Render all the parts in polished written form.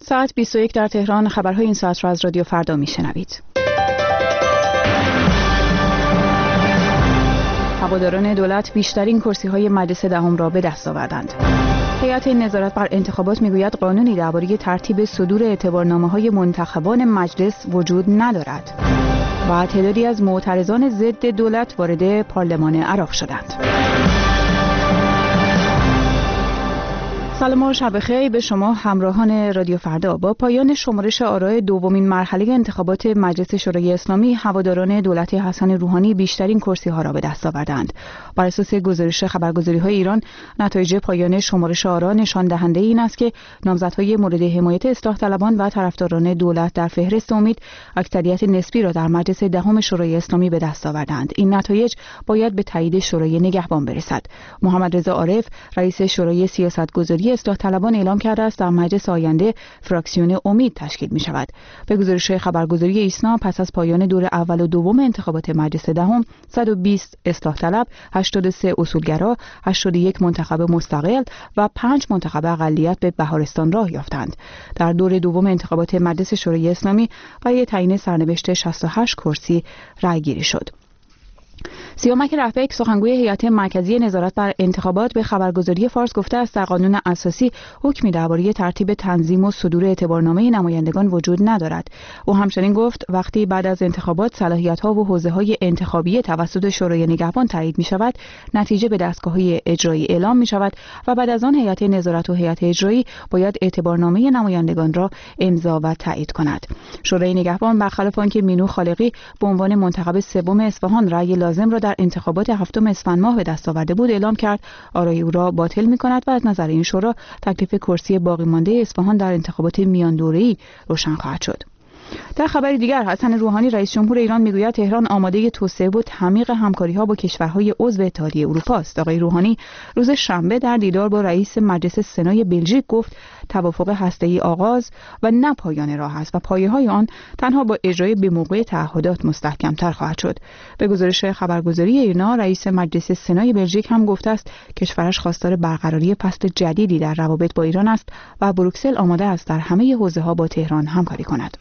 ساعت 21 در تهران. خبرهای این ساعت را از رادیو فردا میشنوید. هواداران دولت بیشترین کرسی‌های مجلس دهم را به دست آوردند. هیئت نظارت بر انتخابات میگوید قانونی درباره ترتیب صدور اعتبارنامه‌های منتخبان مجلس وجود ندارد. و تعدادی از معترضان ضد دولت وارد پارلمان عراق شدند. سلام و شب خیر به شما همراهان رادیو فردا. با پایان شمارش آرای دومین مرحله انتخابات مجلس شورای اسلامی، هواداران دولت حسن روحانی بیشترین کرسی‌ها را به دست آوردند. بر اساس گزارش خبرگزاری‌های ایران، نتایج پایان شمارش آرا نشان دهنده این است که نامزدهای مورد حمایت اصلاح طلبان و طرفداران دولت در فهرست امید اکثریت نسبی را در مجلس دهم شورای اسلامی به دست آوردند. این نتایج باید به تایید شورای نگهبان برسد. محمد رضا عارف، رئیس شورای سیاستگذاری اصلاح طلبان اعلام کرده است در مجلس آینده فراکسیون امید تشکیل می شود. به گزارش خبرگزاری ایسنا، پس از پایان دور اول و دوم انتخابات مجلس دهم، 120 اصلاح طلب، 83 اصولگرا، 81 منتخب مستقل و 5 منتخب اقلیت به بهارستان راه یافتند. در دور دوم انتخابات مجلس شورای اسلامی برای تعیین سرنوشت 68 کرسی رأی گیری شد. سیامک رفیق، سخنگوی هیئت مرکزی نظارت بر انتخابات، به خبرگزاری فارس گفته است در قانون اساسی حکمی درباره ترتیب تنظیم و صدور اعتبارنامه نمایندگان وجود ندارد. او همچنین گفت وقتی بعد از انتخابات صلاحیت‌ها و حوزه‌های انتخابی توسط شورای نگهبان تایید می‌شود، نتیجه به دستگاه‌های اجرایی اعلام می‌شود و بعد از آن هیئت نظارت و هیئت اجرایی باید اعتبارنامه نمایندگان را امضا و تایید کند. شورای نگهبان برخلاف آنکه مینو خالقی به عنوان منتخب سوم اصفهان رأی لازم را در انتخابات هفتم اسفند ماه به دست آورده بود، اعلام کرد آرای او را باطل می‌کند و از نظر این شورا تکلیف کرسی باقی مانده اصفهان در انتخابات میان دوره‌ای روشن خواهد شد. در خبر دیگر، حسن روحانی رئیس جمهور ایران میگوید تهران آماده توسعه و تعمیق همکاری‌ها با کشورهای عضو اتحادیه اروپا است. آقای روحانی روز شنبه در دیدار با رئیس مجلس سنای بلژیک گفت توافق هسته‌ای آغاز و نه پایان راه است و پایه‌های آن تنها با اجرای به موقع تعهدات مستحکم‌تر خواهد شد. به گزارش خبرگزاری ایرنا، رئیس مجلس سنای بلژیک هم گفته است کشورش خواستار برقراری فصل جدیدی در روابط با ایران است و بروکسل آماده است در همه حوزه‌ها با تهران همکاری کند.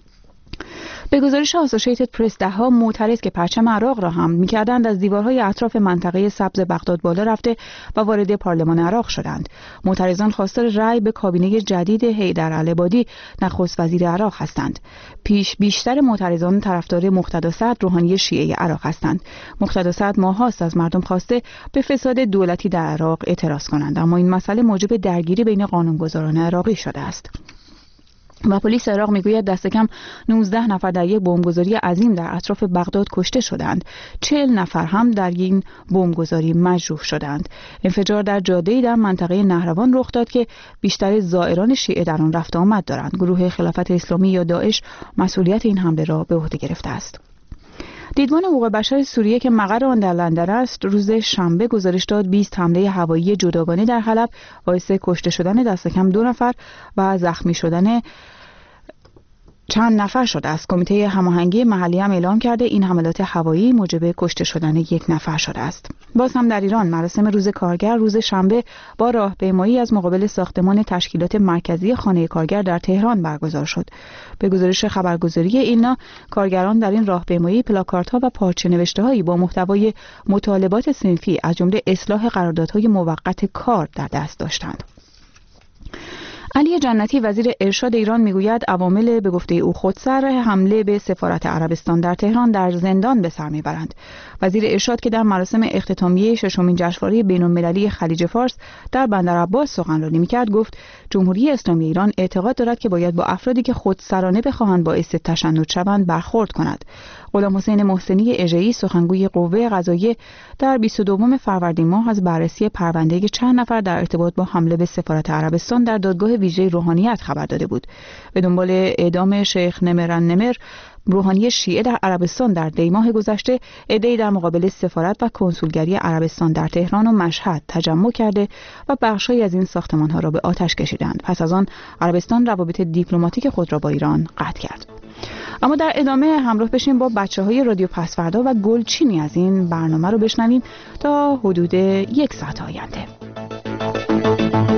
به گزارش آسوشیتد پرس، ده‌ها معترض که پرچم عراق را حمل می‌کردند از دیوارهای اطراف منطقه سبز بغداد بالا رفته و وارد پارلمان عراق شدند. معترضان خواستار رأی به کابینه جدید حیدر العبادی نخست وزیر عراق هستند. بیشتر معترضان طرفدار مقتدا سعد، روحانی شیعه عراق هستند. مقتدا سعد ماه‌هاست از مردم خواسته به فساد دولتی در عراق اعتراض کنند، اما این مسئله موجب درگیری بین قانونگذاران عراقی شده است. و پلیس عراق میگوید دست کم 19 نفر در یک بمبگذاری عظیم در اطراف بغداد کشته شدند. 40 نفر هم در این بمبگذاری مجروح شدند. انفجار در جاده‌ای در منطقه نهروان رخ داد که بیشتر زائران شیعه در آن رفت آمد دارند. گروه خلافت اسلامی یا داعش مسئولیت این حمله را به عهده گرفته است. دیدبان حقوق بشر سوریه که مقر آن در لندن است، روز شنبه گزارش داد 20 حمله هوایی جداگانه در حلب باعث کشته شدن دست کم 2 نفر و زخمی شدن چند نفر شده است. کمیته هماهنگی محلی هم اعلام کرده این حملات هوایی موجب کشته شدن 1 نفر شده است. باز هم در ایران، مراسم روز کارگر روز شنبه با راهپیمایی از مقابل ساختمان تشکیلات مرکزی خانه کارگر در تهران برگزار شد. به گزارش خبرگزاری اینا، کارگران در این راهپیمایی پلاکاردها و پارچه نوشته‌هایی با محتوای مطالبات صنفی از جمله اصلاح قراردادهای موقت کار در دست داشتند. علی جنتی، وزیر ارشاد ایران، میگوید عوامل به گفته او خودسر حمله به سفارت عربستان در تهران در زندان به سر میبرند. وزیر ارشاد که در مراسم اختتامیه ششمین جشنواره بین‌المللی خلیج فارس در بندرعباس سخنرانی میکرد، گفت جمهوری اسلامی ایران اعتقاد دارد که باید با افرادی که خودسرانه بخواهند باعث تشنج شوند برخورد کند. غلام حسین محسنی اژه‌ای، سخنگوی قوه قضاییه، در 22 فروردین ماه از بررسی پرونده چند نفر در ارتباط با حمله به سفارت عربستان در دادگاه ویژه روحانیت خبر داده بود. به دنبال اعدام شیخ نمر نمر، روحانی شیعه در عربستان، در دی ماه گذشته عده‌ای در مقابل سفارت و کنسولگری عربستان در تهران و مشهد تجمع کرده و بخشی از این ساختمان‌ها را به آتش کشیدند. پس از آن عربستان روابط دیپلماتیک خود را با ایران قطع کرد. اما در ادامه همراه بشیم با بچه‌های رادیو پسفردا و گلچینی از این برنامه رو بشنویم تا حدود 1 ساعت آینده.